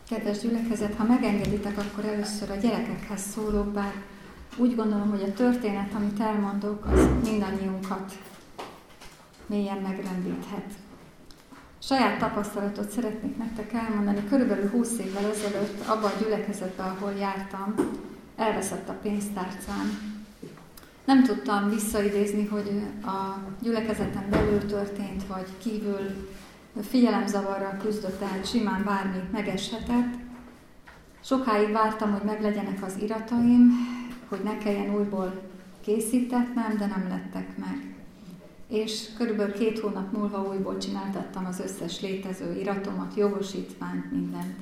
Kedves gyülekezet, ha megengeditek, akkor először a gyerekekhez szólok, bár úgy gondolom, hogy a történet, amit elmondok, az mindannyiunkat mélyen megrendíthet. Saját tapasztalatot szeretnék nektek elmondani. Körülbelül 20 évvel ezelőtt abban a gyülekezetben, ahol jártam, elveszett a pénztárcám. Nem tudtam visszaidézni, hogy a gyülekezeten belül történt, vagy kívül figyelemzavarral küzdött, tehát simán bármi megeshetett. Sokáig vártam, hogy meglegyenek az irataim, hogy ne kelljen újból készítetnem, de nem lettek meg. És körülbelül 2 hónap múlva újból csináltattam az összes létező iratomat, jogosítványt, mindent.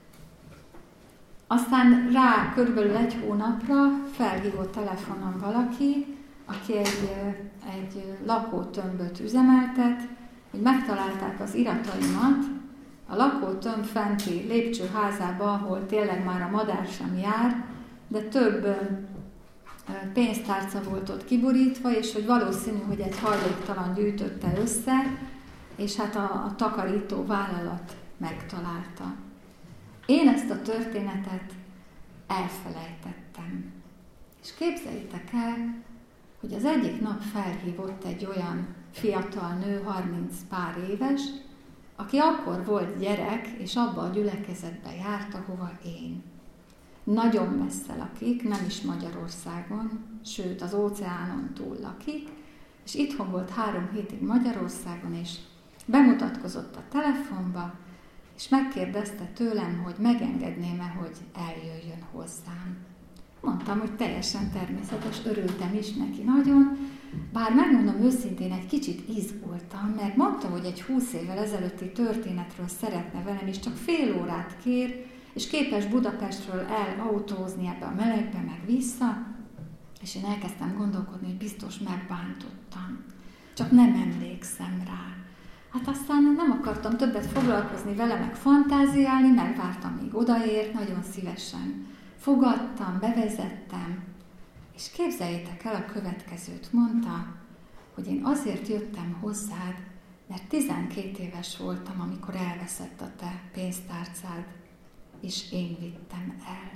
Aztán rá körülbelül 1 hónapra felhívott telefonon valaki, aki egy lakótömböt üzemeltet, hogy megtalálták az irataimat a lakótömb fenti lépcsőházába, ahol tényleg már a madár sem jár, de több pénztárca volt ott kiborítva, és hogy valószínű, hogy egy hajléktalan gyűjtötte össze, és hát a takarító vállalat megtalálta. Én ezt a történetet elfelejtettem. És képzeljétek el, hogy az egyik nap felhívott egy olyan fiatal nő, 30 pár éves, aki akkor volt gyerek, és abba a gyülekezetbe járt, ahova én. Nagyon messze lakik, nem is Magyarországon, sőt az óceánon túl lakik, és itthon volt 3 hétig Magyarországon, és bemutatkozott a telefonba, és megkérdezte tőlem, hogy megengedném-e, hogy eljöjjön hozzám. Mondtam, hogy teljesen természetes, örültem is neki nagyon, bár megmondom őszintén, egy kicsit izgultam, mert mondta, hogy egy 20 évvel ezelőtti történetről szeretne velem, és csak fél órát kér, és képes Budapestről elautózni ebbe a melegbe, meg vissza, és én elkezdtem gondolkodni, hogy biztos megbántottam. Csak nem emlékszem rá. Hát aztán nem akartam többet foglalkozni vele, meg fantáziálni, megvártam, míg odaért, nagyon szívesen fogadtam, bevezettem, és képzeljétek el a következőt. Mondta, hogy én azért jöttem hozzád, mert 12 éves voltam, amikor elveszett a te pénztárcád, és én vittem el.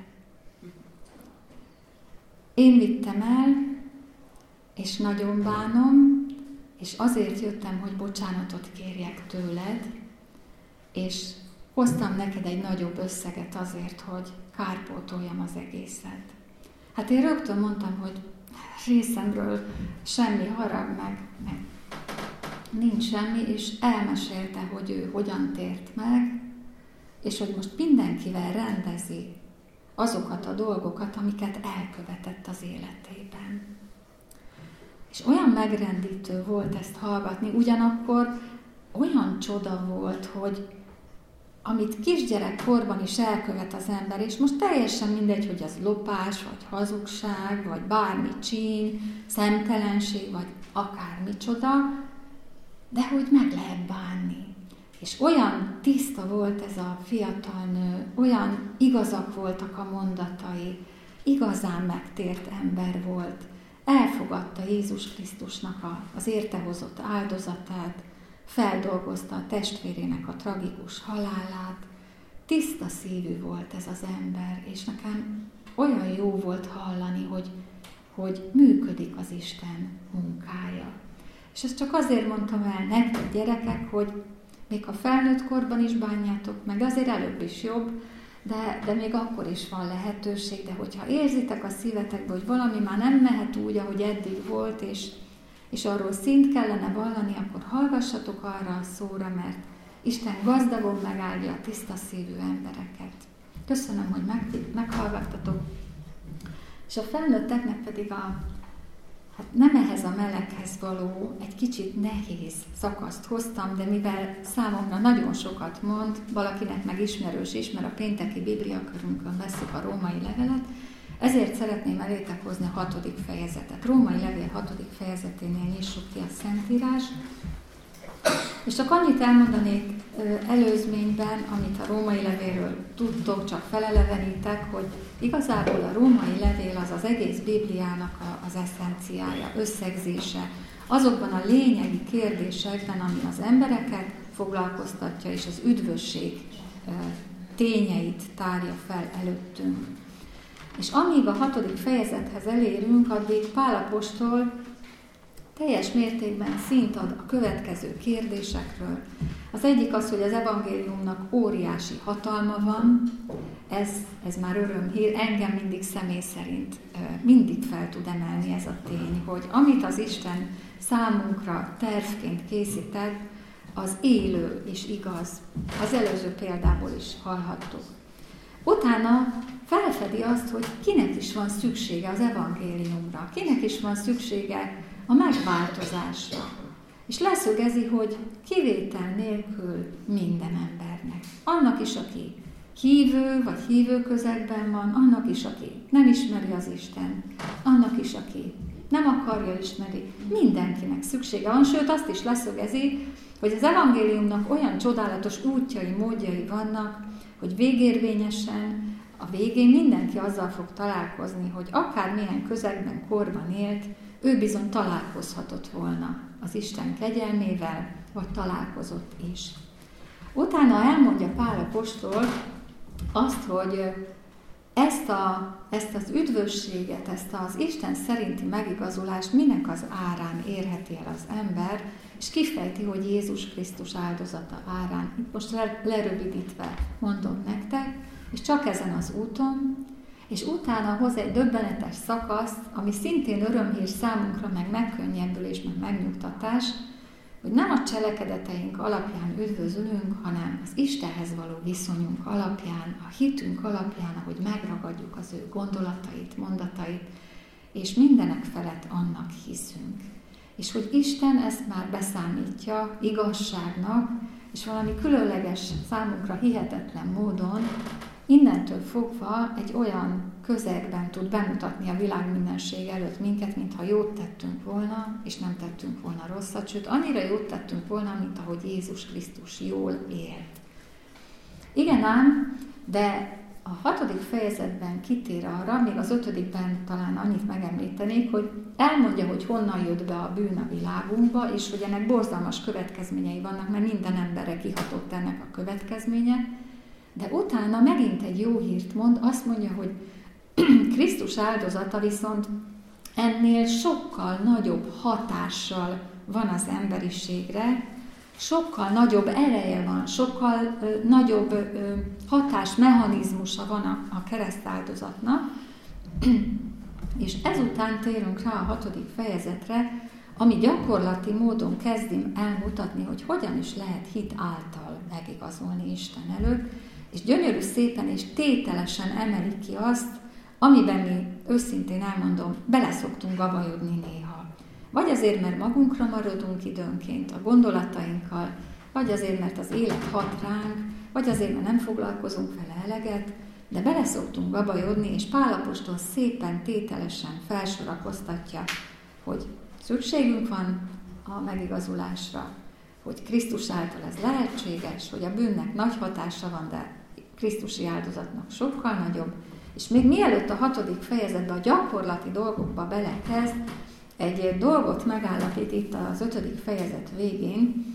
Én vittem el, és nagyon bánom, és azért jöttem, hogy bocsánatot kérjek tőled, és hoztam neked egy nagyobb összeget azért, hogy kárpótoljam az egészet. Hát én rögtön mondtam, hogy részemről semmi harag, meg nincs semmi, és elmesélte, hogy ő hogyan tért meg, és hogy most mindenkivel rendezi azokat a dolgokat, amiket elkövetett az életében. És olyan megrendítő volt ezt hallgatni, ugyanakkor olyan csoda volt, hogy amit kisgyerekkorban is elkövet az ember, és most teljesen mindegy, hogy az lopás, vagy hazugság, vagy bármi csíny, szemtelenség, vagy akármicsoda, de hogy meg lehet bánni. És olyan tiszta volt ez a fiatal nő, olyan igazak voltak a mondatai, igazán megtért ember volt. Elfogadta Jézus Krisztusnak az érte hozott áldozatát, feldolgozta a testvérének a tragikus halálát. Tiszta szívű volt ez az ember, és nekem olyan jó volt hallani, hogy működik az Isten munkája. És ezt csak azért mondtam el nektek, gyerekek, hogy még ha felnőtt korban is bánjátok meg, azért előbb is jobb, de még akkor is van lehetőség, de hogyha érzitek a szívetekbe, hogy valami már nem mehet úgy, ahogy eddig volt, és arról szint kellene vallani, akkor hallgassatok arra a szóra, mert Isten gazdagon megáldja a tiszta szívű embereket. Köszönöm, hogy meghallgattatok. És a felnőtteknek pedig hát nem ehhez a meleghez való, egy kicsit nehéz szakaszt hoztam, de mivel számomra nagyon sokat mond, valakinek meg ismerős is, mert a pénteki bibliakörünkön veszük a római levelet, ezért szeretném elétek hozni a 6. fejezetet. Római levél 6. fejezeténél nyissuk ki a Szentírás. És csak annyit elmondanék előzményben, amit a római levélről tudtok, csak felelevenítek, hogy igazából a római levél az egész Bibliának az eszenciája, összegzése, azokban a lényegi kérdésekben, ami az embereket foglalkoztatja, és az üdvösség tényeit tárja fel előttünk. És amíg a 6. fejezethez elérünk, addig Pál apostol teljes mértékben szint ad a következő kérdésekről. Az egyik az, hogy az evangéliumnak óriási hatalma van, ez már örömhír, engem mindig személy szerint mindig fel tud emelni ez a tény, hogy amit az Isten számunkra tervként készített, az élő és igaz. Az előző példából is hallhattuk. Utána felfedi azt, hogy kinek is van szüksége az evangéliumra, kinek is van szüksége a megváltozásra. És leszögezi, hogy kivétel nélkül minden embernek. Annak is, aki hívő vagy hívő közegben van, annak is, aki nem ismeri az Isten, annak is, aki nem akarja ismerni, mindenkinek szüksége van, sőt azt is leszögezi, hogy az evangéliumnak olyan csodálatos útjai, módjai vannak, hogy végérvényesen a végén mindenki azzal fog találkozni, hogy akármilyen közegben, korban élt, ő bizony találkozhatott volna az Isten kegyelmével, vagy találkozott is. Utána elmondja Pál apostol azt, hogy ezt az üdvösséget, ezt az Isten szerinti megigazulást minek az árán érheti el az ember, és kifejti, hogy Jézus Krisztus áldozata árán. Itt most lerövidítve mondom nektek, és csak ezen az úton, és utána hoz egy döbbenetes szakaszt, ami szintén örömhír számunkra, meg megkönnyebbülés, meg megnyugtatás, hogy nem a cselekedeteink alapján üdvözülünk, hanem az Istenhez való viszonyunk alapján, a hitünk alapján, ahogy megragadjuk az ő gondolatait, mondatait, és mindenek felett annak hiszünk. És hogy Isten ezt már beszámítja igazságnak, és valami különleges, számunkra hihetetlen módon innentől fogva egy olyan közegben tud bemutatni a világ mindenség előtt minket, mintha jót tettünk volna, és nem tettünk volna rosszat, sőt, annyira jót tettünk volna, mint ahogy Jézus Krisztus jól élt. Igen ám, de a 6. fejezetben kitér arra, még az 5-ben talán annyit megemlítenék, hogy elmondja, hogy honnan jött be a bűn a világunkba, és hogy ennek borzalmas következményei vannak, mert minden emberre kihatott ennek a következménye, de utána megint egy jó hírt mond, azt mondja, hogy Krisztus áldozata viszont ennél sokkal nagyobb hatással van az emberiségre, sokkal nagyobb ereje van, sokkal nagyobb hatásmechanizmusa van a keresztáldozatnak, és ezután térünk rá a 6. fejezetre, ami gyakorlati módon kezdi elmutatni, hogy hogyan is lehet hit által megigazolni Isten előtt, és gyönyörű szépen és tételesen emelik ki azt, amiben mi, őszintén elmondom, beleszoktunk gabajodni néha. Vagy azért, mert magunkra maradunk időnként a gondolatainkkal, vagy azért, mert az élet hat ránk, vagy azért, mert nem foglalkozunk vele eleget, de beleszoktunk gabajodni, és Pál apostol szépen, tételesen felsorakoztatja, hogy szükségünk van a megigazulásra, hogy Krisztus által ez lehetséges, hogy a bűnnek nagy hatása van, de Krisztusi áldozatnak sokkal nagyobb, és még mielőtt a 6. fejezetben a gyakorlati dolgokba belekezd, egy dolgot megállapít itt az 5. fejezet végén,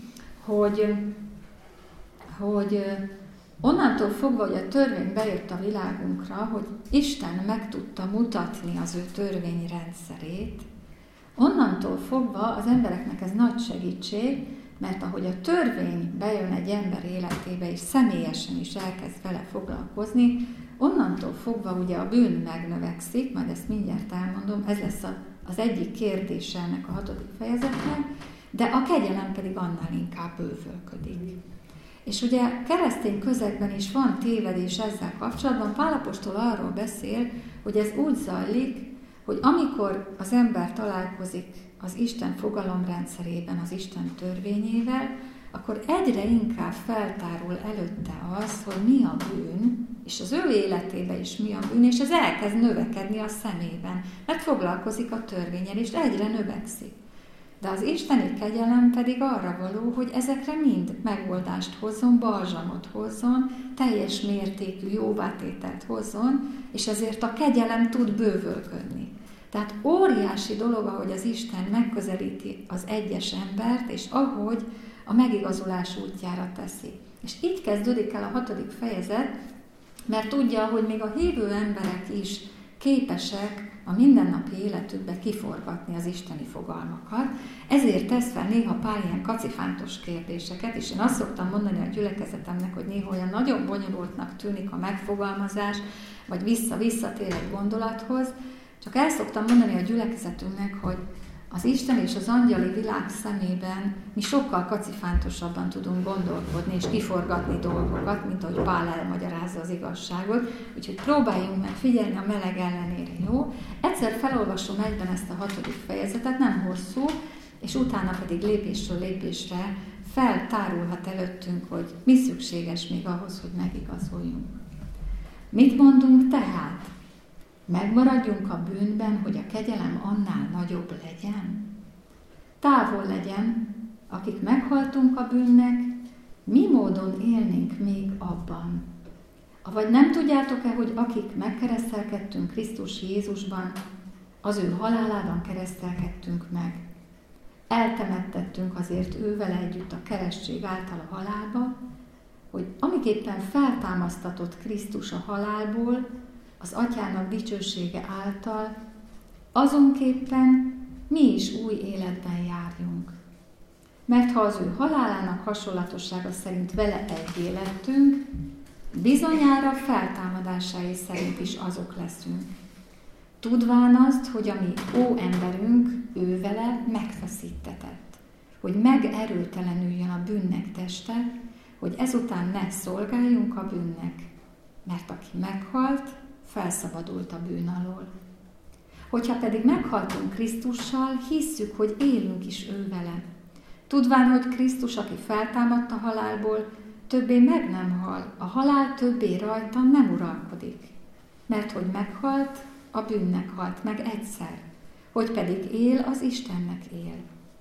hogy onnantól fogva, hogy a törvény bejött a világunkra, hogy Isten meg tudta mutatni az ő törvényrendszerét, onnantól fogva az embereknek ez nagy segítség, mert ahogy a törvény bejön egy ember életébe, és személyesen is elkezd vele foglalkozni, onnantól fogva ugye a bűn megnövekszik, majd ezt mindjárt elmondom, ez lesz az egyik kérdése ennek a 6. fejezetnek, de a kegyelem pedig annál inkább bővölködik. És ugye keresztény közegben is van tévedés ezzel kapcsolatban. Pál apostol arról beszél, hogy ez úgy zajlik, hogy amikor az ember találkozik az Isten fogalomrendszerében, az Isten törvényével, akkor egyre inkább feltárul előtte az, hogy mi a bűn, és az ő életében is mi a bűn, és ez elkezd növekedni a szemében, mert foglalkozik a törvénnyel, és egyre növekszik. De az isteni kegyelem pedig arra való, hogy ezekre mind megoldást hozzon, balzsamot hozzon, teljes mértékű jóvátételt hozzon, és ezért a kegyelem tud bővölködni. Tehát óriási dolog, ahogy az Isten megközelíti az egyes embert, és ahogy a megigazulás útjára teszi. És így kezdődik el a 6. fejezet, mert tudja, hogy még a hívő emberek is képesek a mindennapi életükbe kiforgatni az isteni fogalmakat, ezért tesz fel néha pár ilyen kacifántos kérdéseket, és én azt szoktam mondani a gyülekezetemnek, hogy néha olyan nagyon bonyolultnak tűnik a megfogalmazás, vagy visszatér egy gondolathoz, csak el szoktam mondani a gyülekezetünknek, hogy az Isten és az angyali világ szemében mi sokkal kacifántosabban tudunk gondolkodni és kiforgatni dolgokat, mint ahogy Pál elmagyarázza az igazságot. Úgyhogy próbáljunk meg figyelni a meleg ellenére, jó? Egyszer felolvasom egyben ezt a 6. fejezetet, nem hosszú, és utána pedig lépésről lépésre feltárulhat előttünk, hogy mi szükséges még ahhoz, hogy megigazuljunk. Mit mondunk tehát? Megmaradjunk a bűnben, hogy a kegyelem annál nagyobb legyen? Távol legyen, akik meghaltunk a bűnnek, mi módon élnénk még abban? Avagy nem tudjátok-e, hogy akik megkeresztelkedtünk Krisztus Jézusban, az ő halálában keresztelkedtünk meg? Eltemettettünk azért ővel együtt a keresztség által a halálba, hogy amiképpen feltámasztatott Krisztus a halálból, az Atyának dicsősége által, azonképpen mi is új életben járjunk. Mert ha az ő halálának hasonlatossága szerint vele egyé lettünk, bizonyára feltámadásai szerint is azok leszünk. Tudván azt, hogy a mi óemberünk ő vele megfeszítetett, hogy megerőtelenüljön a bűnnek teste, hogy ezután ne szolgáljunk a bűnnek, mert aki meghalt, felszabadult a bűn alól. Hogyha pedig meghaltunk Krisztussal, hisszük, hogy élünk is ő vele. Tudván, hogy Krisztus, aki feltámadt a halálból, többé meg nem hal, a halál többé rajta nem uralkodik. Mert hogy meghalt, a bűnnek halt meg egyszer, hogy pedig él, az Istennek él.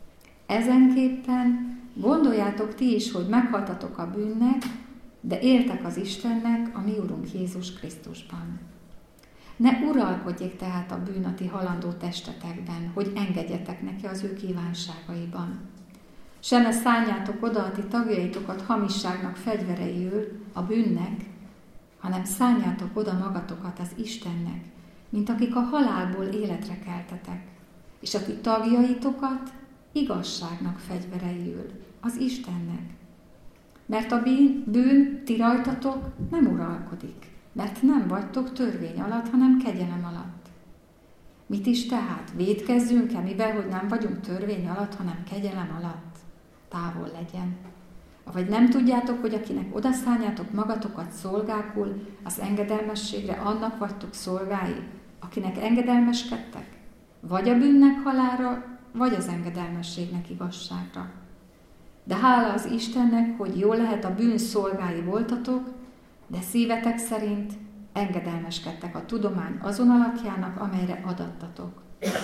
Ezenképpen gondoljátok ti is, hogy meghaltatok a bűnnek, de éltek az Istennek, a mi Urunk Jézus Krisztusban. Ne uralkodjék tehát a bűn a ti halandó testetekben, hogy engedjetek neki az ő kívánságaiban. Se ne szálljátok oda a ti tagjaitokat hamisságnak fegyvereiül, a bűnnek, hanem szálljátok oda magatokat az Istennek, mint akik a halálból életre keltetek, és a ti tagjaitokat igazságnak fegyvereiül, az Istennek. Mert a bűn ti rajtatok nem uralkodik, mert nem vagytok törvény alatt, hanem kegyelem alatt. Mit is tehát? Vétkezzünk-e mivel, hogy nem vagyunk törvény alatt, hanem kegyelem alatt? Távol legyen. Vagy nem tudjátok, hogy akinek odaszálljátok magatokat szolgákul, az engedelmességre, annak vagytok szolgái, akinek engedelmeskedtek? Vagy a bűnnek halálra, vagy az engedelmességnek igazságra. De hála az Istennek, hogy jól lehet a bűn szolgái voltatok, de szívetek szerint engedelmeskedtek a tudomány azon alakjának, amelyre adattatok.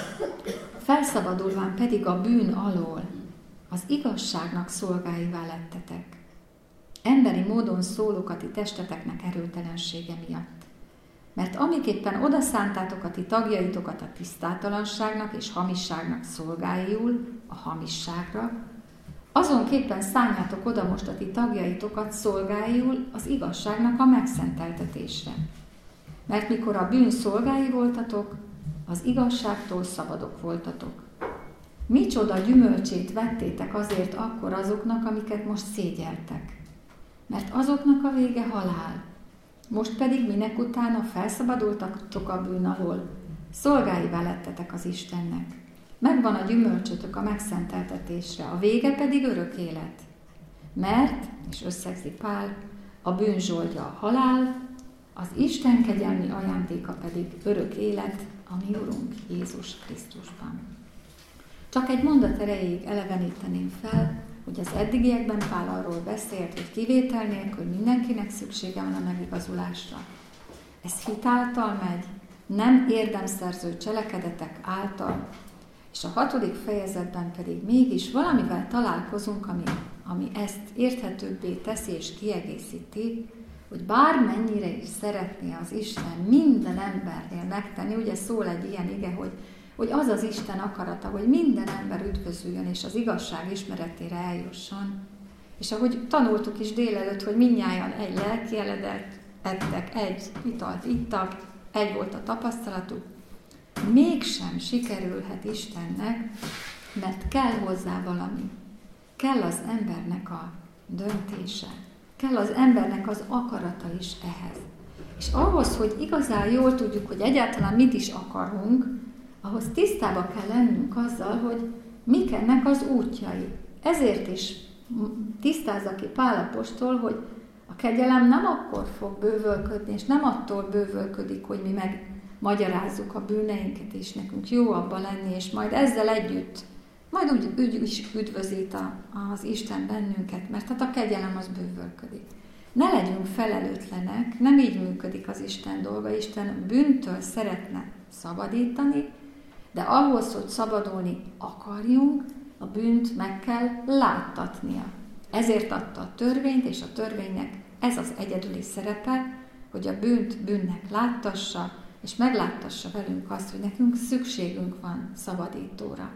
Felszabadulván pedig a bűn alól, az igazságnak szolgáivá lettetek. Emberi módon szólok a ti testeteknek erőtelensége miatt. Mert amiképpen odaszántátok a ti tagjaitokat a tisztátalanságnak és hamisságnak szolgáiul, a hamisságra, azonképpen szálljátok oda most a ti tagjaitokat szolgáiul az igazságnak a megszenteltetésre. Mert mikor a bűn szolgái voltatok, az igazságtól szabadok voltatok. Micsoda gyümölcsét vettétek azért akkor azoknak, amiket most szégyeltek. Mert azoknak a vége halál. Most pedig minek utána felszabadultatok a bűn alól, szolgáivá lettetek az Istennek. Megvan a gyümölcsötök a megszenteltetésre, a vége pedig örök élet. Mert, és összegzi Pál, a bűn zsoldja a halál, az Isten kegyelmi ajándéka pedig örök élet a mi Urunk Jézus Krisztusban. Csak egy mondat erejéig eleveníteném fel, hogy az eddigiekben Pál arról beszélt, hogy kivétel nélkül mindenkinek szüksége van a megigazulásra. Ez hit által megy, nem érdemszerző cselekedetek által, és a 6. fejezetben pedig mégis valamivel találkozunk, ami ezt érthetőbbé teszi és kiegészíti, hogy bármennyire is szeretné az Isten minden embernél megtenni, ugye szól egy ilyen ige, hogy az az Isten akarata, hogy minden ember üdvözüljön és az igazság ismeretére eljusson. És ahogy tanultuk is délelőtt, hogy mindnyájan egy lelkieledet ettek, egy italt ittak, egy volt a tapasztalatuk, mégsem sikerülhet Istennek, mert kell hozzá valami. Kell az embernek a döntése. Kell az embernek az akarata is ehhez. És ahhoz, hogy igazán jól tudjuk, hogy egyáltalán mit is akarunk, ahhoz tisztába kell lennünk azzal, hogy mik ennek az útjai. Ezért is tisztázza ki Pál apostol, hogy a kegyelem nem akkor fog bővölködni, és nem attól bővölködik, hogy mi megmagyarázzuk a bűneinket, és nekünk jó abban lenni, és majd ezzel együtt, majd úgy is üdvözít az Isten bennünket, mert hát a kegyelem az bővölködik. Ne legyünk felelőtlenek, nem így működik az Isten dolga. Isten bűntől szeretne szabadítani, de ahhoz, hogy szabadulni akarjunk, a bűnt meg kell láttatnia. Ezért adta a törvényt, és a törvénynek ez az egyedüli szerepe, hogy a bűnt bűnnek láttassa, és megláttassa velünk azt, hogy nekünk szükségünk van szabadítóra.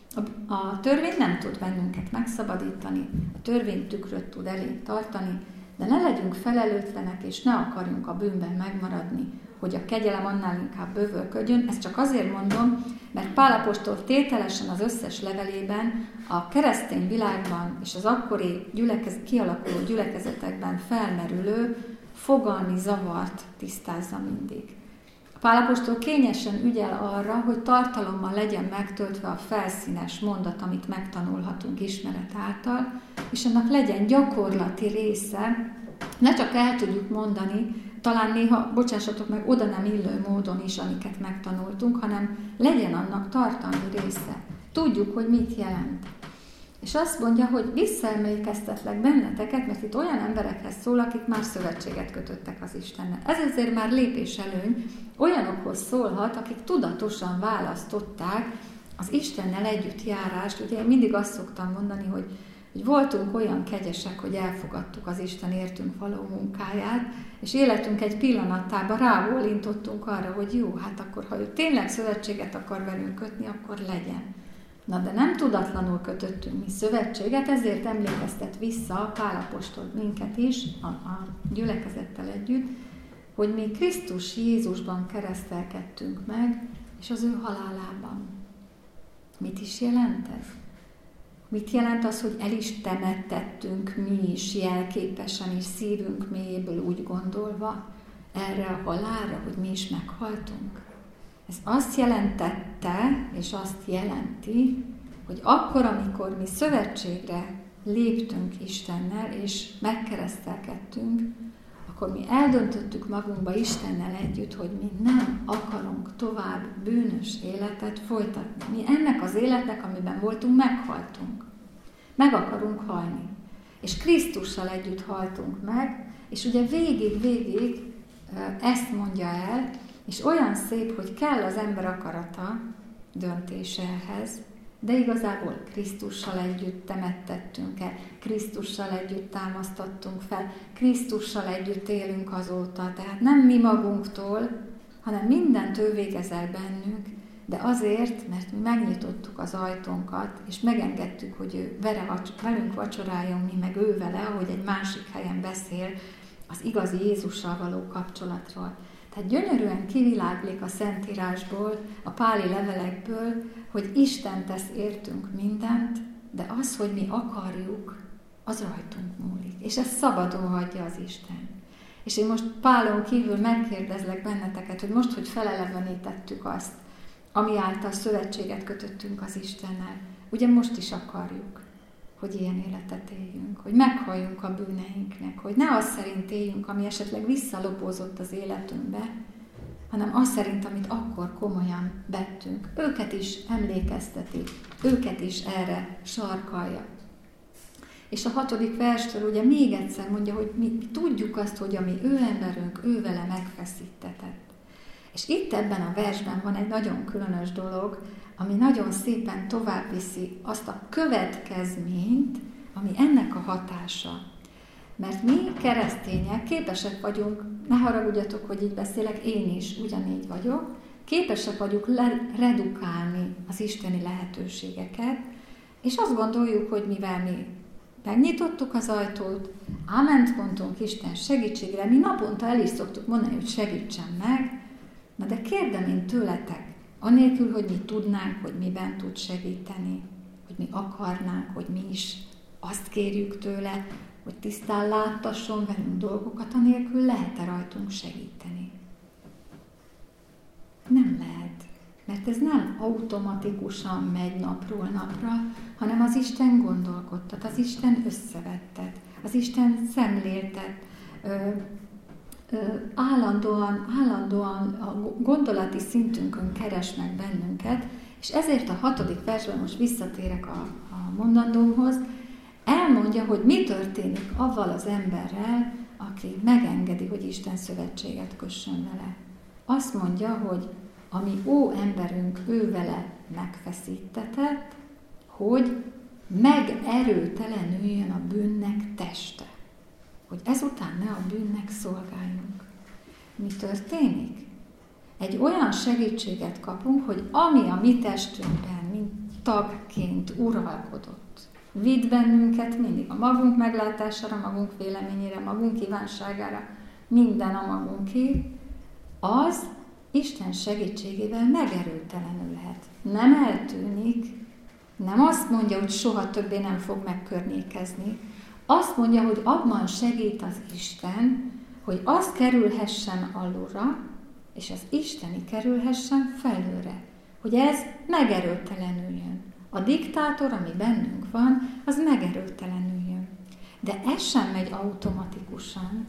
A törvény nem tud bennünket megszabadítani, a törvény tükröt tud elénk tartani, de ne legyünk felelőtlenek, és ne akarjunk a bűnben megmaradni, hogy a kegyelem annál inkább bővölködjön. Ezt csak azért mondom, mert Pál apostol tételesen az összes levelében a keresztény világban és az akkori kialakuló gyülekezetekben felmerülő fogalmi zavart tisztázza mindig. Pál apostol kényesen ügyel arra, hogy tartalommal legyen megtöltve a felszínes mondat, amit megtanulhatunk ismeret által, és annak legyen gyakorlati része, ne csak el tudjuk mondani, talán néha, bocsássatok meg, oda nem illő módon is, amiket megtanultunk, hanem legyen annak tartalmi része. Tudjuk, hogy mit jelent. És azt mondja, hogy visszaemlékeztetlek benneteket, mert itt olyan emberekhez szól, akik már szövetséget kötöttek az Istennel. Ez azért már lépés előny, olyanokhoz szólhat, akik tudatosan választották az Istennel együttjárást. Ugye én mindig azt szoktam mondani, hogy voltunk olyan kegyesek, hogy elfogadtuk az Isten értünk való munkáját, és életünk egy pillanatában rábólintottunk arra, hogy jó, hát akkor, ha ő tényleg szövetséget akar velünk kötni, akkor legyen. Na, de nem tudatlanul kötöttünk mi szövetséget, ezért emlékeztet vissza Pál apostol minket is, a gyülekezettel együtt, hogy mi Krisztus Jézusban keresztelkedtünk meg, és az ő halálában. Mit is jelent ez? Mit jelent az, hogy el is temettettünk mi is jelképesen és szívünk mélyéből úgy gondolva erre a halálra, hogy mi is meghaltunk? Ez azt jelentette, és azt jelenti, hogy akkor, amikor mi szövetségre léptünk Istennel, és megkeresztelkedtünk, akkor mi eldöntöttük magunkba Istennel együtt, hogy mi nem akarunk tovább bűnös életet folytatni. Mi ennek az életnek, amiben voltunk, meghaltunk. Meg akarunk halni. És Krisztussal együtt haltunk meg, és ugye végig ezt mondja el, és olyan szép, hogy kell az ember akarata döntése ehhez, de igazából Krisztussal együtt temettettünk el, Krisztussal együtt támasztottunk fel, Krisztussal együtt élünk azóta, tehát nem mi magunktól, hanem mindent ő végez el bennünk, de azért, mert mi megnyitottuk az ajtónkat, és megengedtük, hogy ő velünk vacsoráljon, mi meg ő vele, ahogy egy másik helyen beszél az igazi Jézussal való kapcsolatról. Tehát gyönyörűen kiviláglik a Szentírásból, a páli levelekből, hogy Isten tesz értünk mindent, de az, hogy mi akarjuk, az rajtunk múlik. És ezt szabadon hagyja az Isten. És én most Pálon kívül megkérdezlek benneteket, hogy most, hogy felelevenítettük azt, ami által szövetséget kötöttünk az Istennel, ugye most is akarjuk, hogy ilyen életet éljünk, hogy meghalljunk a bűneinknek, hogy ne az szerint éljünk, ami esetleg visszalopózott az életünkbe, hanem az szerint, amit akkor komolyan vettünk. Őket is emlékezteti, őket is erre sarkalja. És a 6. verstől ugye még egyszer mondja, hogy mi tudjuk azt, hogy ami ő emberünk, ő vele megfeszítetett. És itt ebben a versben van egy nagyon különös dolog, ami nagyon szépen tovább viszi azt a következményt, ami ennek a hatása. Mert mi keresztények képesek vagyunk, ne haragudjatok, hogy így beszélek, én is ugyanígy vagyok, képesek vagyunk redukálni az isteni lehetőségeket, és azt gondoljuk, hogy mivel mi megnyitottuk az ajtót, áment mondtunk Isten segítségre, mi naponta el is szoktuk mondani, hogy segítsen meg, na de kérdem én tőletek, anélkül, hogy mi tudnánk, hogy miben tud segíteni, hogy mi akarnánk, hogy mi is azt kérjük tőle, hogy tisztán láttasson velünk dolgokat, anélkül lehet-e rajtunk segíteni? Nem lehet, mert ez nem automatikusan megy napról napra, hanem az Isten gondolkodtat, az Isten összevettet, az Isten szemléltet, állandóan a gondolati szintünkön keres meg bennünket, és ezért a 6. versben, most visszatérek a mondandómhoz, elmondja, hogy mi történik avval az emberrel, aki megengedi, hogy Isten szövetséget kössön vele. Azt mondja, hogy ami ó emberünk ő vele megfeszítetett, hogy megerőtelenüljön a bűnnek teste. Hogy ezután ne a bűnnek szolgáljunk. Mi történik? Egy olyan segítséget kapunk, hogy ami a mi testünkben, mint tagként uralkodott, vitt bennünket mindig a magunk meglátására, magunk véleményére, magunk kívánságára, minden a magunké, az Isten segítségével megerőtelenülhet. Nem eltűnik, nem azt mondja, hogy soha többé nem fog megkörnyékezni. Azt mondja, hogy abban segít az Isten, hogy az kerülhessen alulra, és az isteni kerülhessen felőre. Hogy ez megerőtelenüljön. A diktátor, ami bennünk van, az megerőtelenüljön. De ez sem megy automatikusan.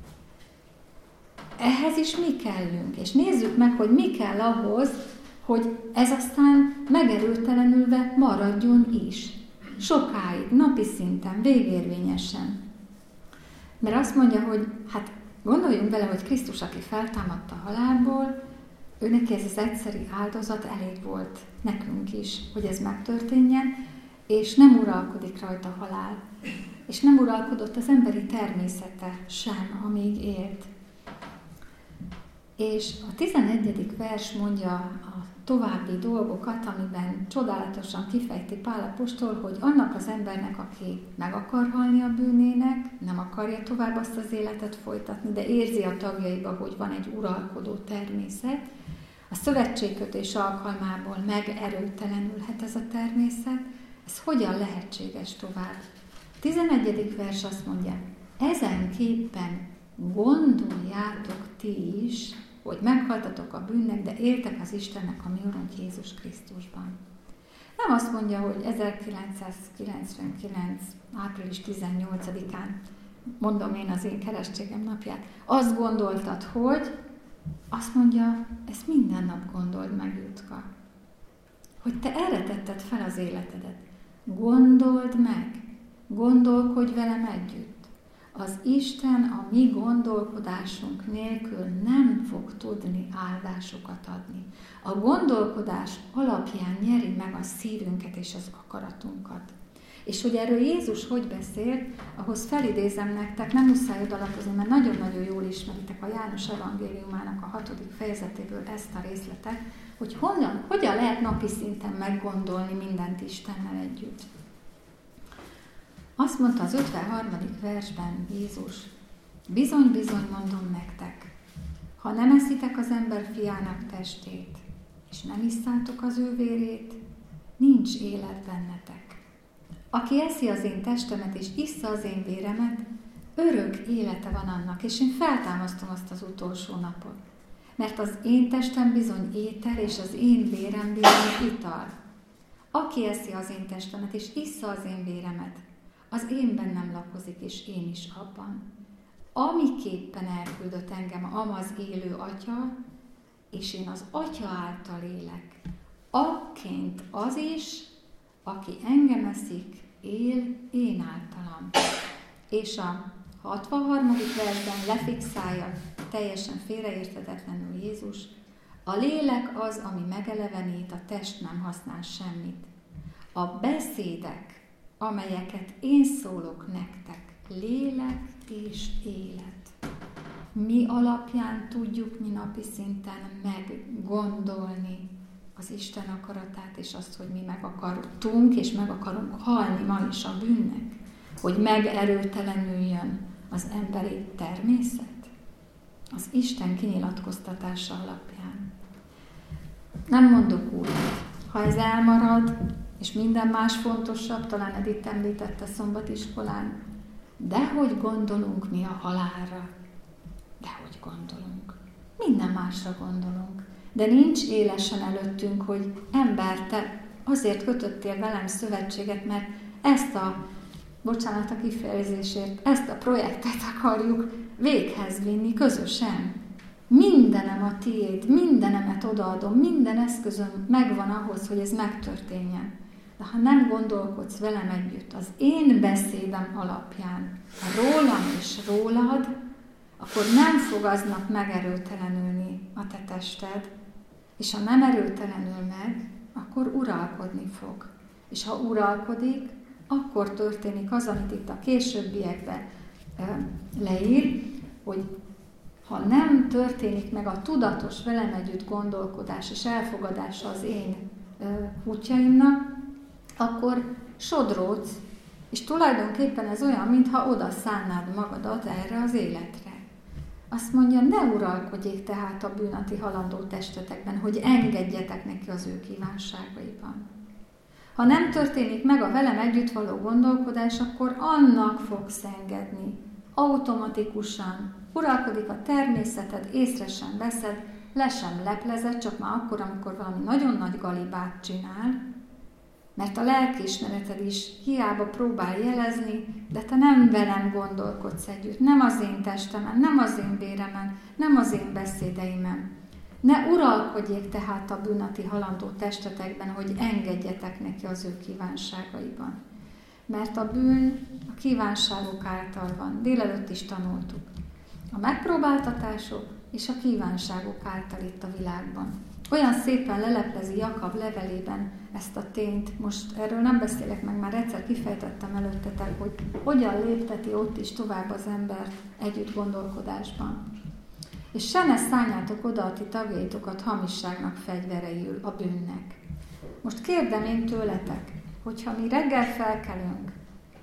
Ehhez is mi kellünk, és nézzük meg, hogy mi kell ahhoz, hogy ez aztán megerőtelenülve maradjon is. Sokáig, napi szinten, végérvényesen. Mert azt mondja, hogy hát gondoljunk bele, hogy Krisztus, aki feltámadta a halálból, ő neki ez az egyszeri áldozat elég volt nekünk is, hogy ez megtörténjen, és nem uralkodik rajta a halál. És nem uralkodott az emberi természete sem, amíg élt. És a 11. vers mondja a további dolgokat, amiben csodálatosan kifejti Pál apostol, hogy annak az embernek, aki meg akar halni a bűnének, nem akarja tovább azt az életet folytatni, de érzi a tagjaiba, hogy van egy uralkodó természet, a szövetségkötés alkalmából megerőtelenülhet ez a természet, ez hogyan lehetséges tovább? A 11. vers azt mondja, ezenképpen gondoljátok ti is, hogy meghaltatok a bűnnek, de éltek az Istennek, a mi Urunk Jézus Krisztusban. Nem azt mondja, hogy 1999. április 18-án, mondom én az én keresztségem napját, azt gondoltad, hogy, azt mondja, ezt minden nap gondold meg, Jutka. Hogy te erre tetted fel az életedet. Gondold meg, gondolkodj velem együtt. Az Isten a mi gondolkodásunk nélkül nem fog tudni áldásokat adni. A gondolkodás alapján nyeri meg a szívünket és az akaratunkat. És hogy erről Jézus hogy beszélt, ahhoz felidézem nektek, nem muszáj odalapozni, mert nagyon-nagyon jól ismeritek a János evangéliumának a 6. fejezetéből ezt a részletet, hogy hogyan lehet napi szinten meggondolni mindent Istennel együtt. Azt mondta az 53. versben Jézus, bizony-bizony mondom nektek, ha nem eszitek az ember fiának testét, és nem isszátok az ő vérét, nincs élet bennetek. Aki eszi az én testemet, és issza az én véremet, örök élete van annak, és én feltámasztom azt az utolsó napot. Mert az én testem bizony étel, és az én vérem bizony ital. Aki eszi az én testemet, és issza az én véremet, az én bennem lakozik, és én is abban. Amiképpen elküldött engem az élő Atya, és én az Atya által élek. Akként az is, aki engem eszik, él én általam. És a 63. versben lefixálja teljesen félreérthetetlenül Jézus, a lélek az, ami megelevenít, a test nem használ semmit. A beszédek, amelyeket én szólok nektek, lélek és élet. Mi alapján tudjuk mi napi szinten meggondolni az Isten akaratát, és azt, hogy mi meg akartunk, és meg akarunk halni ma is a bűnnek. hogy megerőtelenüljön az emberi természet? Az Isten kinyilatkoztatása alapján. Nem mondok úgy, ha ez elmarad, és minden más fontosabb, talán Edith említette szombatiskolán, dehogy gondolunk mi a halálra, dehogy gondolunk. Minden másra gondolunk. De nincs élesen előttünk, hogy ember, te azért kötöttél velem szövetséget, mert ezt bocsánat a kifejezésért, ezt a projektet akarjuk véghez vinni közösen. Mindenem a tiéd, mindenemet odaadom, minden eszközöm megvan ahhoz, hogy ez megtörténjen. De ha nem gondolkodsz velem együtt, az én beszédem alapján, rólam és rólad, akkor nem fog aznap megerőtelenülni a te tested, és ha nem erőtelenül meg, akkor uralkodni fog. És ha uralkodik, akkor történik az, amit itt a későbbiekben leír, hogy ha nem történik meg a tudatos velem együtt gondolkodás és elfogadása az én útjaimnak, akkor sodródsz, és tulajdonképpen ez olyan, mintha oda szánnád magadat erre az életre. Azt mondja, ne uralkodjék tehát a bűn a ti halandó testetekben, hogy engedjetek neki az ő kívánságaiban. Ha nem történik meg a velem együtt való gondolkodás, akkor annak fogsz engedni. Automatikusan uralkodik a természeted, észre sem veszed, le sem leplezed, csak már akkor, amikor valami nagyon nagy galibát csinál, mert a lelkiismereted is hiába próbál jelezni, de te nem velem gondolkodsz együtt, nem az én testemen, nem az én véremen, nem az én beszédeimen. Ne uralkodjék tehát a bűn a ti halandó testetekben, hogy engedjetek neki az ő kívánságaiban. Mert a bűn a kívánságok által van. Délelőtt is tanultuk. A megpróbáltatások és a kívánságok által itt a világban. Olyan szépen leleplezi Jakab levelében ezt a tényt. Most erről nem beszélek meg, már egyszer kifejtettem előttetek, hogy hogyan lépteti ott is tovább az embert együtt gondolkodásban. És se ne szálljátok oda a ti tagjaitokat hamisságnak fegyvereiül, a bűnnek. Most kérdem én tőletek, hogyha mi reggel felkelünk,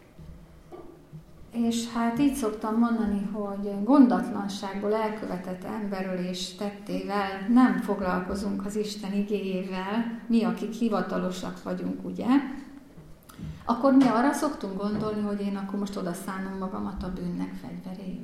és hát így szoktam mondani, hogy gondatlanságból elkövetett emberölés tettével nem foglalkozunk az Isten igéjével, mi, akik hivatalosak vagyunk, ugye? Akkor mi arra szoktunk gondolni, hogy én akkor most odaszánom magamat a bűnnek fegyveréül.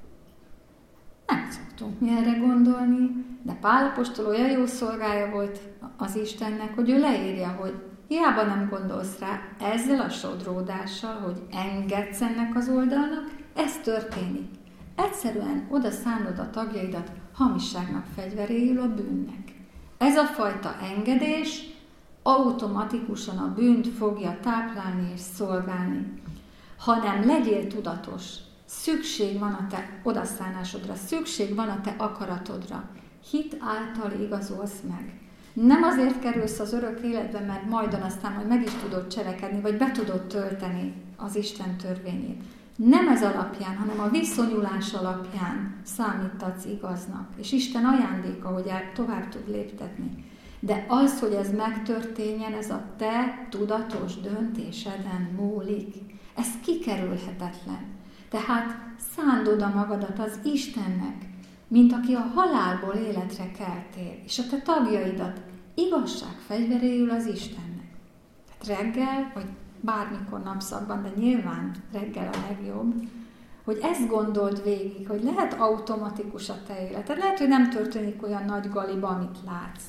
Nem szoktunk mi erre gondolni, de Pál apostol olyan jó szolgája volt az Istennek, hogy ő leírja, hogy hiába nem gondolsz rá ezzel a sodródással, hogy engedsz ennek az oldalnak, ez történik. Egyszerűen oda szánod a tagjaidat hamisságnak fegyveréül, a bűnnek. Ez a fajta engedés automatikusan a bűnt fogja táplálni és szolgálni. Hanem legyél tudatos, szükség van a te odaszánásodra, szükség van a te akaratodra. Hit által igazolsz meg. Nem azért kerülsz az örök életbe, mert majdan aztán majd meg is tudod cselekedni, vagy be tudod tölteni az Isten törvényét. Nem ez alapján, hanem a viszonyulás alapján számítatsz igaznak. És Isten ajándéka, hogy tovább tud léptetni. De az, hogy ez megtörténjen, ez a te tudatos döntéseden múlik. Ez kikerülhetetlen. Tehát szánd oda magadat az Istennek, mint aki a halálból életre keltél, és a te tagjaidat igazság fegyveréül az Istennek. Tehát reggel, vagy bármikor napszakban, de nyilván reggel a legjobb, hogy ezt gondold végig, hogy lehet automatikus a te életed. Lehet, hogy nem történik olyan nagy galiba, amit látsz.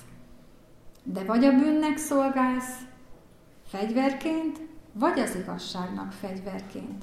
De vagy a bűnnek szolgálsz fegyverként, vagy az igazságnak fegyverként.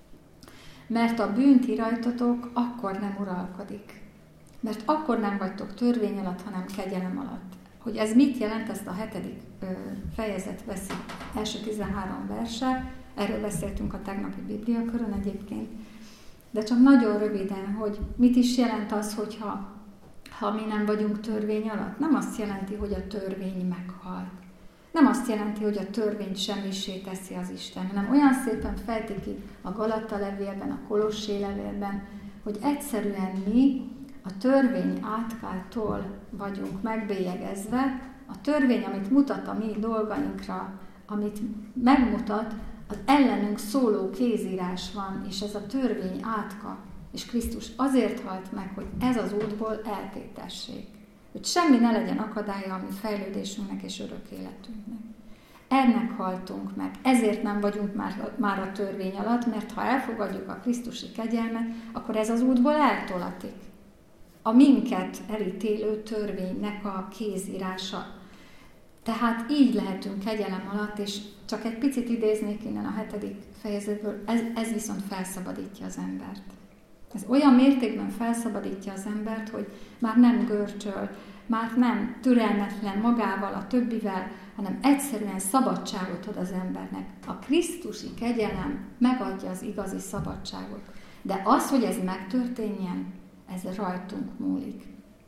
Mert a bűn ti rajtatok akkor nem uralkodik. Mert akkor nem vagytok törvény alatt, hanem kegyelem alatt. Hogy ez mit jelent, ezt a 7. fejezet veszi, első 13 verse, erről beszéltünk a tegnapi Bibliakörön egyébként, de csak nagyon röviden, hogy mit is jelent az, hogyha mi nem vagyunk törvény alatt. Nem azt jelenti, hogy a törvény meghal. Nem azt jelenti, hogy a törvényt semmissé teszi az Isten, hanem olyan szépen fejti ki a Galata levélben, a Kolossé levélben, hogy egyszerűen mi a törvény átkától vagyunk megbélyegezve. A törvény, amit mutat a mi dolgainkra, amit megmutat, az ellenünk szóló kézírás van, és ez a törvény átka, és Krisztus azért halt meg, hogy ez az útból eltétessék. Hogy semmi ne legyen akadálya a mi fejlődésünknek és örök életünknek. Ennek haltunk meg, ezért nem vagyunk már a törvény alatt, mert ha elfogadjuk a krisztusi kegyelmet, akkor ez az útból eltolatik. A minket elítélő törvénynek a kézírása. Tehát így lehetünk kegyelem alatt, és csak egy picit idéznék innen a 7. fejezetből, ez viszont felszabadítja az embert. Ez olyan mértékben felszabadítja az embert, hogy már nem görcsöl, már nem türelmetlen magával, a többivel, hanem egyszerűen szabadságot ad az embernek. A krisztusi kegyelem megadja az igazi szabadságot. De az, hogy ez megtörténjen, ez rajtunk múlik.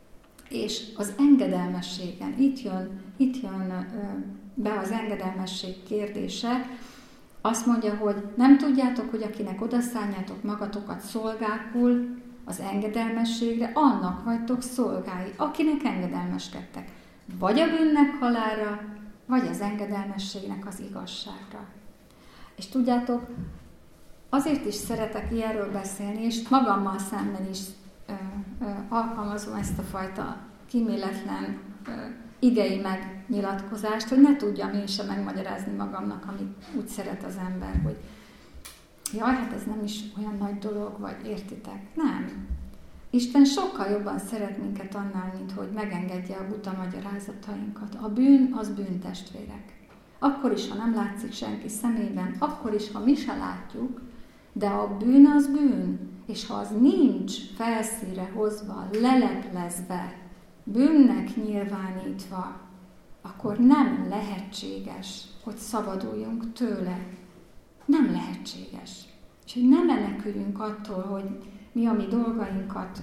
És az engedelmességen, itt jön be az engedelmesség kérdése, azt mondja, hogy nem tudjátok, hogy akinek odaszálljátok magatokat szolgákul az engedelmességre, annak vagytok szolgái, akinek engedelmeskedtek. Vagy a bűnnek halálra, vagy az engedelmességnek az igazságra. És tudjátok, azért is szeretek ilyenről beszélni, és magammal szemben is alkalmazom ezt a fajta kíméletlen igei megnyilatkozást, hogy ne tudjam én sem megmagyarázni magamnak, amit úgy szeret az ember, hogy jaj, hát ez nem is olyan nagy dolog, vagy értitek? Nem. Isten sokkal jobban szeret minket annál, mint hogy megengedje a buta magyarázatainkat. A bűn az bűntestvérek. Akkor is, ha nem látszik senki szemében, akkor is, ha mi se látjuk, de a bűn az bűn, és ha az nincs felszínre hozva, leleplezve, bűnnek nyilvánítva, akkor nem lehetséges, hogy szabaduljunk tőle. Nem lehetséges. És hogy nem meneküljünk attól, hogy mi a mi dolgainkat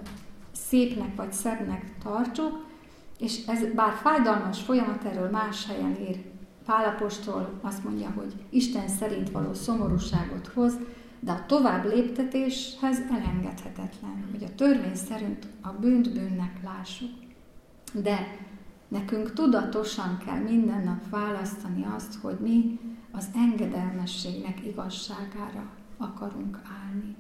szépnek vagy szebbnek tartsuk, és ez bár fájdalmas folyamat, erről más helyen ír Pál apostol, azt mondja, hogy Isten szerint való szomorúságot hoz, de a tovább léptetéshez elengedhetetlen, hogy a törvény szerint a bűnt bűnnek lássuk. De nekünk tudatosan kell minden nap választani azt, hogy mi az engedelmességnek igazságára akarunk állni.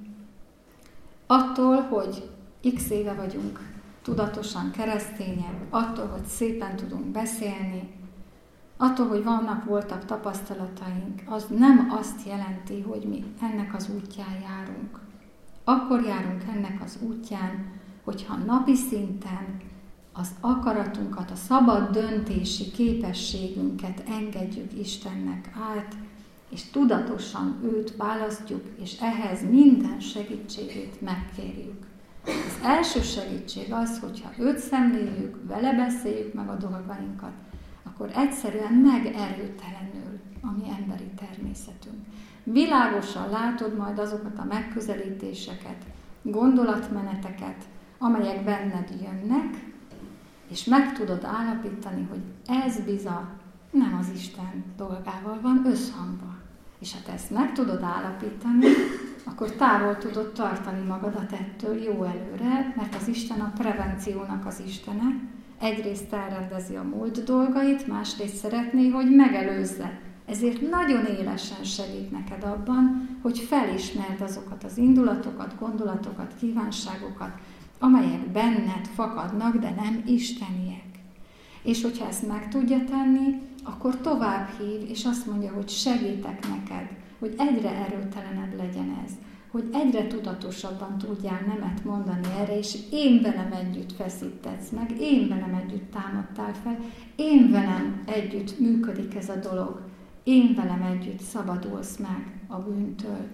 Attól, hogy x éve vagyunk tudatosan keresztények, attól, hogy szépen tudunk beszélni, attól, hogy voltak tapasztalataink, az nem azt jelenti, hogy mi ennek az útján járunk. Akkor járunk ennek az útján, hogyha napi szinten az akaratunkat, a szabad döntési képességünket engedjük Istennek át, és tudatosan őt választjuk, és ehhez minden segítségét megkérjük. Az első segítség az, hogyha őt szemléljük, vele beszéljük meg a dolgainkat, akkor egyszerűen megerőtelenül a mi emberi természetünk. Világosan látod majd azokat a megközelítéseket, gondolatmeneteket, amelyek benned jönnek, és meg tudod állapítani, hogy ez bizony nem az Isten dolgával van összhangban. És ha te ezt meg tudod állapítani, akkor távol tudod tartani magadat ettől jó előre, mert az Isten a prevenciónak az Istene. Egyrészt elrendezi a múlt dolgait, másrészt szeretné, hogy megelőzze. Ezért nagyon élesen segít neked abban, hogy felismerd azokat az indulatokat, gondolatokat, kívánságokat, amelyek benned fakadnak, de nem isteniek. És hogyha ezt meg tudja tenni, akkor tovább hív, és azt mondja, hogy segítek neked, hogy egyre erőtelenebb legyen ez, hogy egyre tudatosabban tudjál nemet mondani erre, és én velem együtt feszítetsz meg, én velem együtt támadtál fel, én velem együtt működik ez a dolog, én velem együtt szabadulsz meg a bűntől.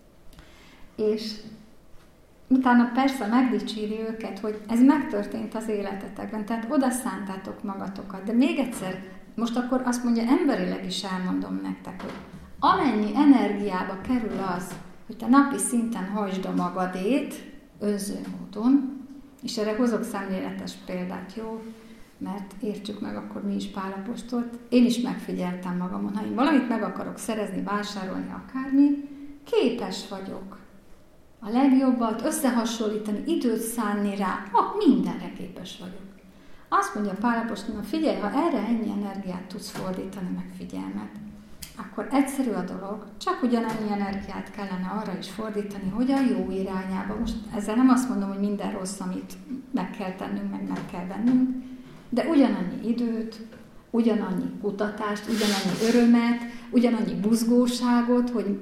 És utána persze megdicséri őket, hogy ez megtörtént az életetekben, tehát oda szántátok magatokat. De még egyszer, most akkor azt mondja, emberileg is elmondom nektek, hogy amennyi energiába kerül az, hogy te napi szinten hajtsd a magadét önző módon, és erre hozok szemléletes példát, jó? Mert értsük meg akkor mi is Pál apostolt. Én is megfigyeltem magamon, ha én valamit meg akarok szerezni, vásárolni, akármi, képes vagyok a legjobbat összehasonlítani, időt szánni rá, mindenre képes vagyok. Azt mondja Pál apostol, figyelj, ha erre ennyi energiát tudsz fordítani, meg figyelmet, akkor egyszerű a dolog, csak ugyanannyi energiát kellene arra is fordítani, hogy a jó irányába. Most ezzel nem azt mondom, hogy minden rossz, amit meg kell tennünk, meg kell vennünk, de ugyanannyi időt, ugyanannyi kutatást, ugyanannyi örömet, ugyanannyi buzgóságot, hogy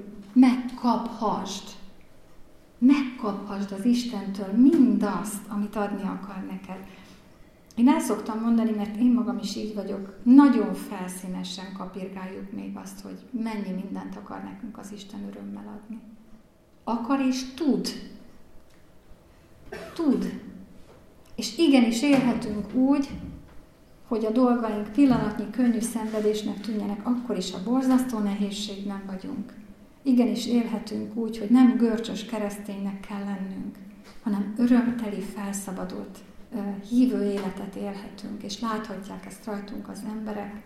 megkaphasd az Istentől mindazt, amit adni akar neked. Én el szoktam mondani, mert én magam is így vagyok, nagyon felszínesen kapirgáljuk még azt, hogy mennyi mindent akar nekünk az Isten örömmel adni. Akar és tud. Tud. És igenis élhetünk úgy, hogy a dolgaink pillanatnyi könnyű szenvedésnek tűnjenek, akkor is a borzasztó nehézségben vagyunk. Igenis élhetünk úgy, hogy nem görcsös kereszténynek kell lennünk, hanem örömteli, felszabadult, hívő életet élhetünk, és láthatják ezt rajtunk az emberek,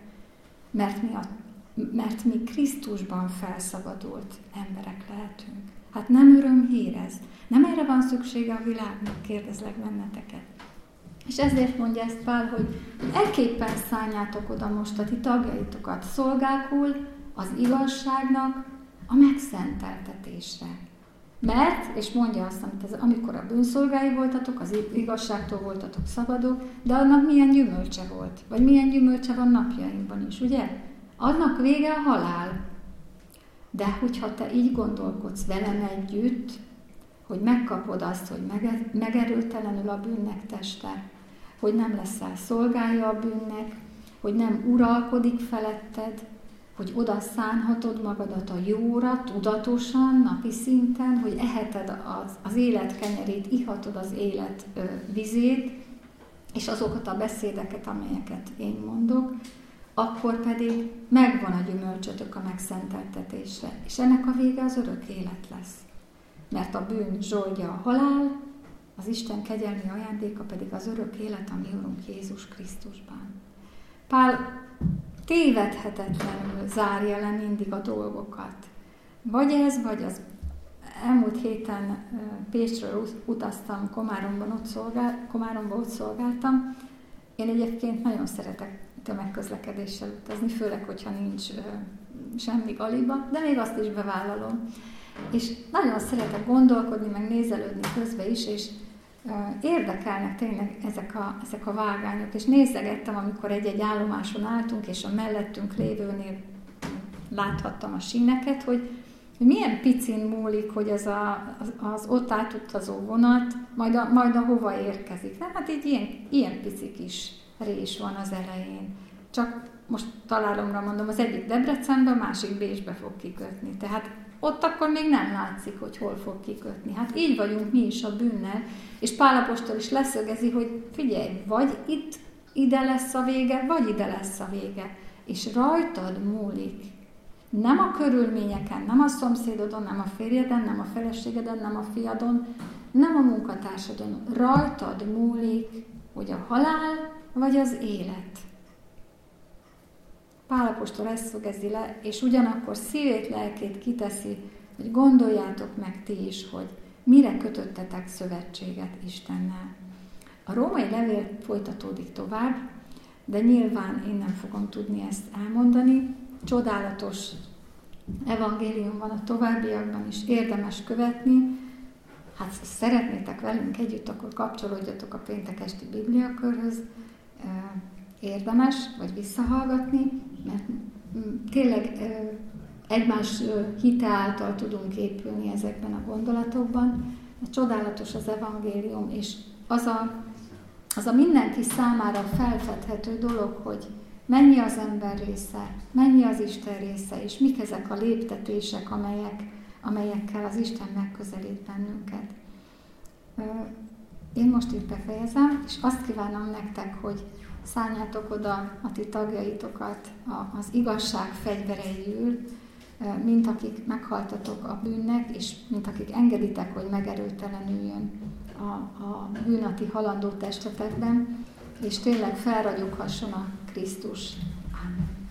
mert mi Krisztusban felszabadult emberek lehetünk. Hát nem örömhír ez. Nem erre van szüksége a világnak, kérdezlek benneteket. És ezért mondja ezt Pál, hogy ekképpen szálljátok oda most a ti tagjaitokat szolgákul az igazságnak, a megszenteltetésre. Mert, és mondja azt, amikor a bűnszolgái voltatok, az igazságtól voltatok szabadok, de annak milyen gyümölcse volt, vagy milyen gyümölcse van napjainkban is, ugye? Annak vége a halál. De hogyha te így gondolkodsz velem együtt, hogy megkapod azt, hogy megerőtelenül a bűnnek teste, hogy nem leszel szolgálja a bűnnek, hogy nem uralkodik feletted, hogy oda szánhatod magadat a jóra, tudatosan, napi szinten, hogy eheted az élet kenyerét, ihatod az élet vizét, és azokat a beszédeket, amelyeket én mondok, akkor pedig megvan a gyümölcsötök a megszenteltetésre, és ennek a vége az örök élet lesz. Mert a bűn zsoldja a halál, az Isten kegyelmi ajándéka pedig az örök élet, a mi Urunk Jézus Krisztusban. Pál tévedhetetlenül zárja le mindig a dolgokat. Vagy ez, vagy az. Elmúlt héten Pécsről utaztam, Komáromba ott szolgáltam. Én egyébként nagyon szeretek tömegközlekedéssel utazni, főleg, hogyha nincs semmi galiba, de még azt is bevállalom. És nagyon szeretek gondolkodni, meg nézelődni közben is, és érdekelnek tényleg ezek a vágányok, és nézegettem, amikor egy-egy állomáson álltunk, és a mellettünk lévőnél láthattam a síneket, hogy milyen picin múlik, hogy ez az ott átutazó vonat majd a hova érkezik. Nem, hát így ilyen pici kis rés van az elején. Csak most találomra mondom, az egyik Debrecenbe, a másik Bécsbe fog kikötni. Tehát ott akkor még nem látszik, hogy hol fog kikötni. Hát így vagyunk mi is a bűnnel, és Pál apostol is leszögezi, hogy figyelj, vagy ide lesz a vége, vagy ide lesz a vége. És rajtad múlik. Nem a körülményeken, nem a szomszédodon, nem a férjeden, nem a feleségeden, nem a fiadon, nem a munkatársadon. Rajtad múlik, hogy a halál vagy az élet. Pál apostol ezt szögezi le, és ugyanakkor szívét, lelkét kiteszi, hogy gondoljátok meg ti is, hogy mire kötöttetek szövetséget Istennel. A római levél folytatódik tovább, de nyilván én nem fogom tudni ezt elmondani. Csodálatos evangélium van a továbbiakban is, érdemes követni. Hát szeretnétek velünk együtt, akkor kapcsolódjatok a péntek esti bibliakörhöz. Érdemes, vagy visszahallgatni, mert tényleg egymás hite által tudunk épülni ezekben a gondolatokban. Csodálatos az evangélium, és az a mindenki számára felfedhető dolog, hogy mennyi az ember része, mennyi az Isten része, és mik ezek a léptetések, amelyekkel az Isten megközelít bennünket. Én most itt befejezem, és azt kívánom nektek, hogy szálljátok oda a ti tagjaitokat az igazság fegyvereiül, mint akik meghaltatok a bűnnek, és mint akik engeditek, hogy megerőtelenüljön a bűn a ti halandó testetekben, és tényleg felragyoghasson a Krisztus